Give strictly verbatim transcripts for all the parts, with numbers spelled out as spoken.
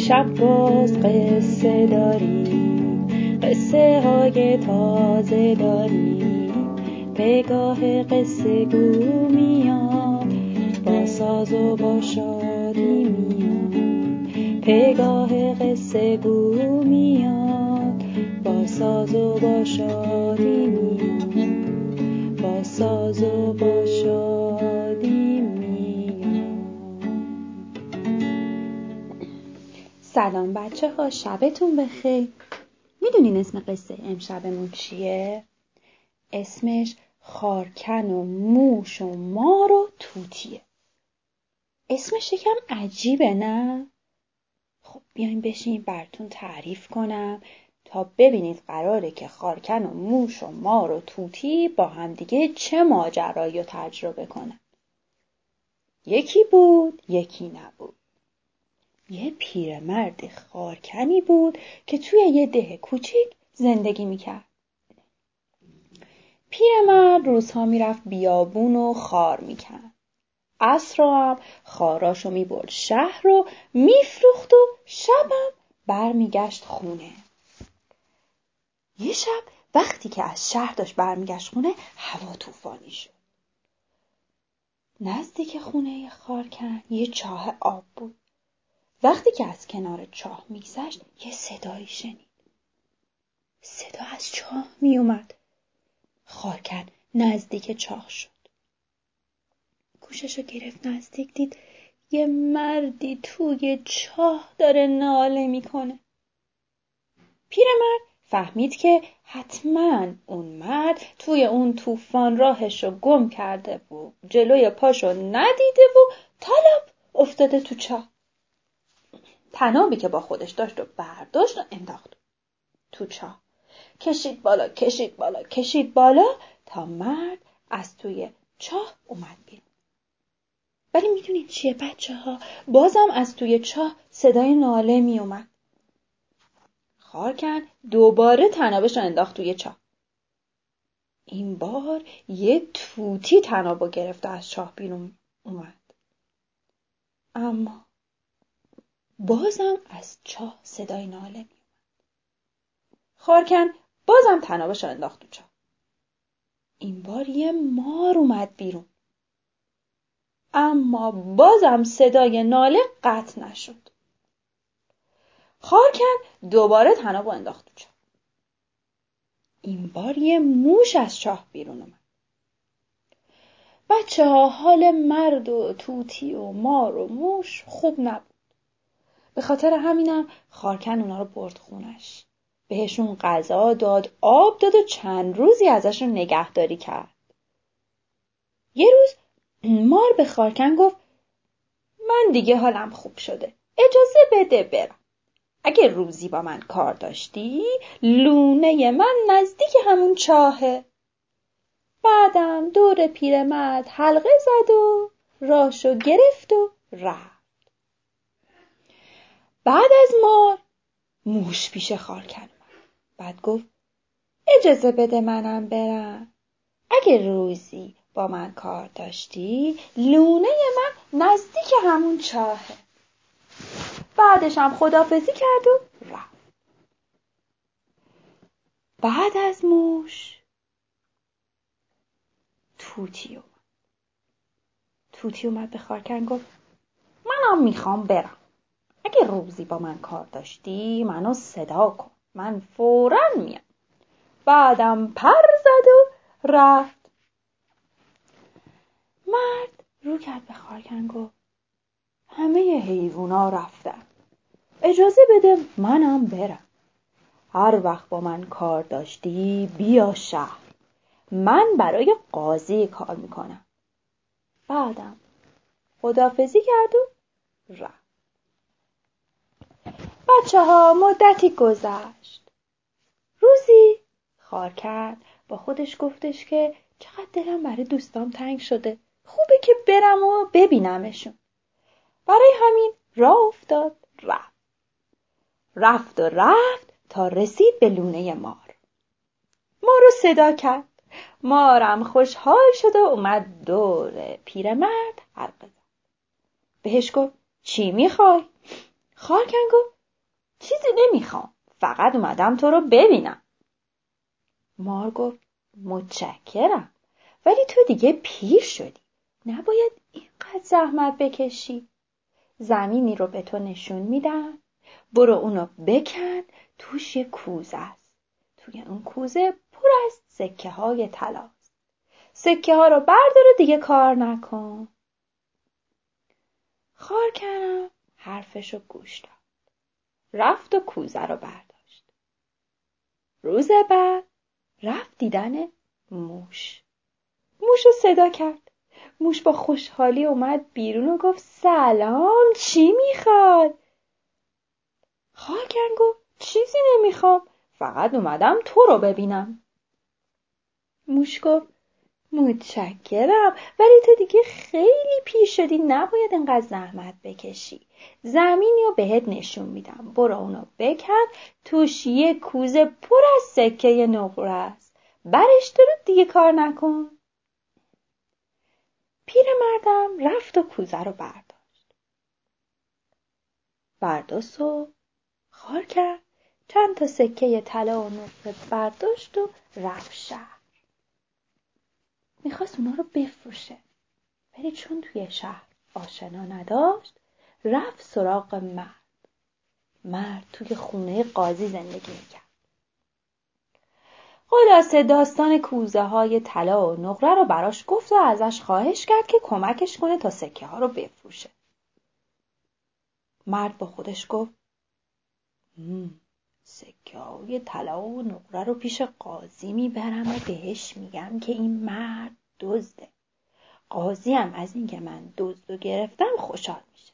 امشب باز قصه داری، قصه های تازه داری. پگاه قصه گو میاد، با ساز و با شادی میاد. پگاه قصه گو میاد، با ساز و با شادی میاد. با ساز و با شادی میاد. سلام بچه ها، شبتون بخیر. میدونین اسم قصه امشبمون چیه؟ اسمش خارکن و موش و مار و توتیه. اسمش یکم عجیبه نه؟ خب بیاین بشین براتون تعریف کنم تا ببینید قراره که خارکن و موش و مار و توتی با هم دیگه چه ماجرایی رو تجربه کنن. یکی بود یکی نبود. یه پیرمرد خارکنی بود که توی یه ده کوچیک زندگی میکرد. پیرمرد روزها میرفت بیابون و خار میکند. عصرها هم خاراشو میبرد شهر رو میفروخت و شبم برمیگشت خونه. یه شب وقتی که از شهر داشت برمیگشت خونه، هوا طوفانی شد. نزدیک خونه خارکن یه چاه آب بود. وقتی که از کنار چاه میگذشت یه صدایی شنید. صدا از چاه میومد. خارکن نزدیک چاه شد. گوششو گرفت نزدیک، دید یه مردی توی چاه داره ناله میکنه. پیرمرد فهمید که حتما اون مرد توی اون طوفان راهشو گم کرده و جلوی پاشو ندیده و طلب افتاده تو چاه. طنابی که با خودش داشت و برداشت و انداخت تو چاه. کشید بالا کشید بالا کشید بالا تا مرد از توی چاه اومد بیرون. ولی میدونید چیه بچه ها؟ بازم از توی چاه صدای ناله می اومد. خارکن دوباره طنابش رو انداخت توی چاه. این بار یه توتی طنابو گرفت و از چاه بیرون اومد. اما بازم از چاه صدای ناله می اومد. خارکن بازم طنابش رو انداخت تو چاه. این بار یه مار اومد بیرون. اما بازم صدای ناله قطع نشد. خارکن دوباره طنابو انداخت تو چاه. این بار یه موش از چاه بیرون اومد. بچه ها، حال مرد و توتی و مار و موش خوب نبود. به خاطر همینم خارکن اونا رو برد خونش. بهشون غذا داد، آب داد و چند روزی ازشون نگهداری کرد. یه روز مار به خارکن گفت من دیگه حالم خوب شده. اجازه بده برم. اگه روزی با من کار داشتی، لونه من نزدیک همون چاهه. بعدم دور پیرمرد حلقه زد و راشو گرفت و رفت. بعد از مار موش پیش خارکن اومد. بعد گفت اجازه بده منم برم. اگه روزی با من کار داشتی، لونه من نزدیک همون چاهه. بعدش هم خداحافظی کرد و رفت. بعد از موش توتی اومد. توتی اومد به خارکن گفت منم میخوام برم. اگه روزی با من کار داشتی منو صدا کن، من فوراً میام. بعدم پر زد و رفت. مرد رو کرد به خارکن گفت همه حیوونا رفتن. اجازه بده منم برم. هر وقت با من کار داشتی بیا شهر. من برای قاضی کار میکنم. بعدم خداحافظی کرد و رفت. بچه ها، مدتی گذشت. روزی خارکن با خودش گفتش که چقدر دلم برای دوستام تنگ شده. خوبه که برم و ببینمشون. برای همین راه افتاد رفت. رفت و رفت تا رسید به لونه مار. مار رو صدا کرد. مارم خوشحال شد و اومد دور پیرمرد حلقه زد. بهش گفت چی میخوای؟ خارکن گفت چیزی نمیخوام، فقط اومدم تو رو ببینم. مار گفت متشکرم، ولی تو دیگه پیر شدی، نباید اینقدر زحمت بکشی. زمینی رو به تو نشون میدم، برو اونو بکن، توش یه کوزه است. توی اون کوزه پر از سکه های طلاست. سکه ها رو بردار و دیگه کار نکن. خارکنم حرفشو گوش داد. رفت و کوزه رو برداشت. روز بعد رفت دیدن موش. موش رو صدا کرد. موش با خوشحالی اومد بیرون و گفت سلام، چی میخواد؟ خارکن گفت چیزی نمیخوام، فقط اومدم تو رو ببینم. موش گفت متشکرم، ولی تو دیگه خیلی پیر شدی، نباید انقدر زحمت بکشی. زمینی رو بهت نشون میدم، برو اونو بکن، توش یه کوزه پر از سکه نقره است. برش دارو دیگه کار نکن. پیرمردم رفت و کوزه رو برداشت. فردا صبح خار کرد، چند تا سکه طلا و نقره برداشت و رفت شهر. میخواست اونا رو بفروشه، ولی چون توی شهر آشنا نداشت، رفت سراغ مرد. مرد توی خونه قاضی زندگی میکرد. خلاصه داستان کوزه های طلا و نقره رو براش گفت و ازش خواهش کرد که کمکش کنه تا سکه ها رو بفروشه. مرد با خودش گفت سکه های طلا و نقره رو پیش قاضی میبرم و بهش میگم که این مرد دزده. قاضی هم از این که من دزدو گرفتم خوشحال میشه.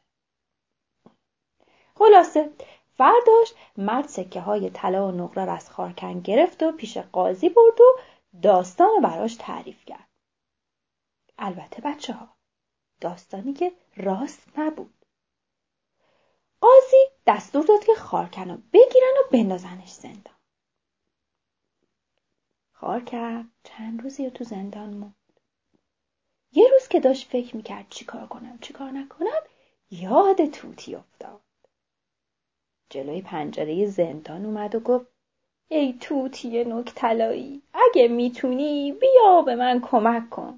خلاصه فرداش مرد سکه های طلا و نقره را از خارکن گرفت و پیش قاضی برد و داستان رو براش تعریف کرد. البته بچه ها، داستانی که راست نبود. قاضی دستور داد که خارکن رو بگیرن و بندازنش زندان. خارکن چند روزی تو زندان موند. یه روز که داشت فکر میکرد چی کار کنم چی کار نکنم، یاد توتی افتاد. جلوی پنجره زندان اومد و گفت ای توتی نوک طلایی، اگه میتونی بیا به من کمک کن.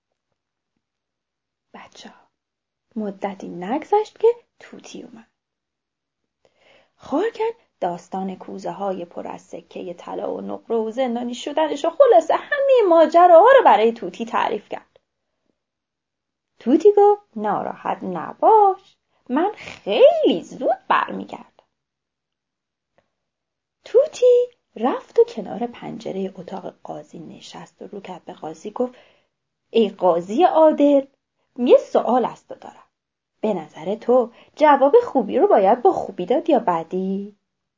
بچه ها، مدتی نگذشت که توتی اومد. خارکن داستان کوزه های پر از سکه طلا و نقره و زندانی شدنش و خلاصه همه ماجراها رو برای توتی تعریف کرد. توتی گفت ناراحت نباش، من خیلی زود برمیگردم. توتی رفت و کنار پنجره اتاق قاضی نشست و رو کرد به قاضی گفت ای قاضی عادل، یه سوال از تو دارم. به نظر تو جواب خوبی رو باید با خوبی داد یا بدی؟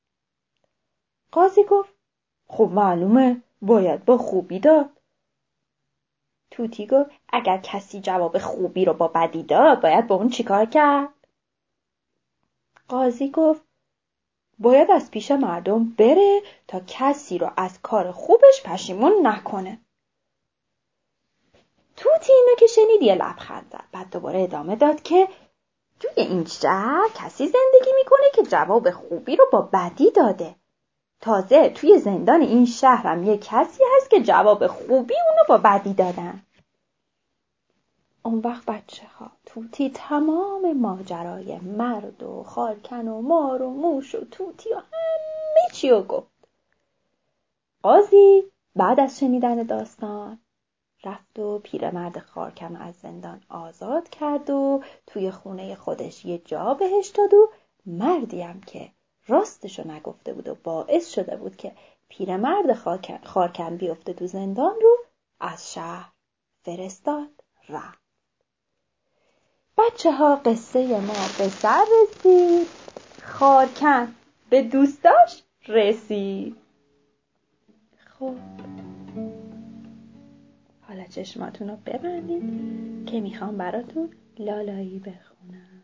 قاضی گفت خب معلومه باید با خوبی داد. توتی گفت اگر کسی جواب خوبی رو با بدی داد باید با اون چیکار کرد؟ قاضی گفت باید از پیش مردم بره تا کسی رو از کار خوبش پشیمون نکنه. توتی اینو که شنید یه لبخند زد. بعد دوباره ادامه داد که توی این شهر کسی زندگی میکنه که جواب خوبی رو با بدی داده. تازه توی زندان این شهرم یه کسی هست که جواب خوبی اونو با بدی دادن. اون وقت بچه ها توتی تمام ماجرای مرد و خارکن و مار و موش و توتی و همه چی رو گفت. قاضی بعد از شنیدن داستان رفت و پیرمرد خارکن از زندان آزاد کرد و توی خونه خودش یه جا بهش داد و مردی هم که راستشو نگفته بود و باعث شده بود که پیرمرد خارکن بیفته تو زندان رو از شهر فرستاد رفت. بچه ها قصه ما به سر رسید، خارکن به دوستاش رسید. خب حالا چشماتون رو ببندید که میخوام براتون لالایی بخونم.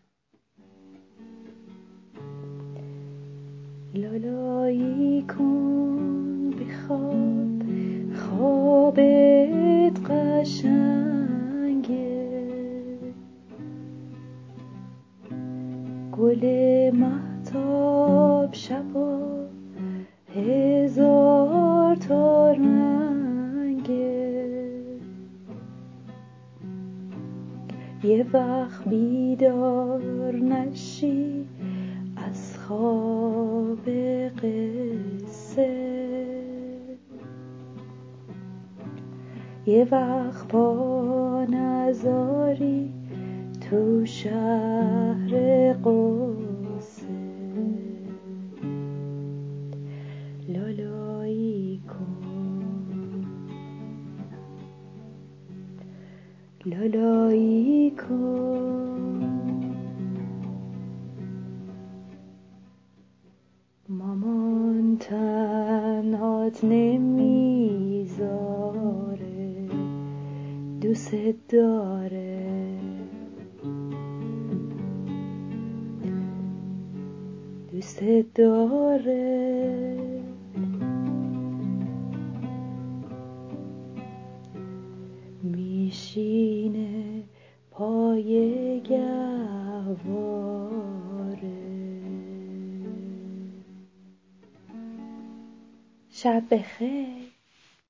لالایی کن بخواب، خوابت قشنگه، گل مهتاب آفتاب شبا هزار تا رنگه، یه وقت بیدار نشی از خواب قصه، یه وقت پا نذاری تو شهر قصه، لالایی کن لالایی کن. مامان تنهات نمیذاره، دوست داره، دوست داره. میشینه پای گهواره. شب بخیر.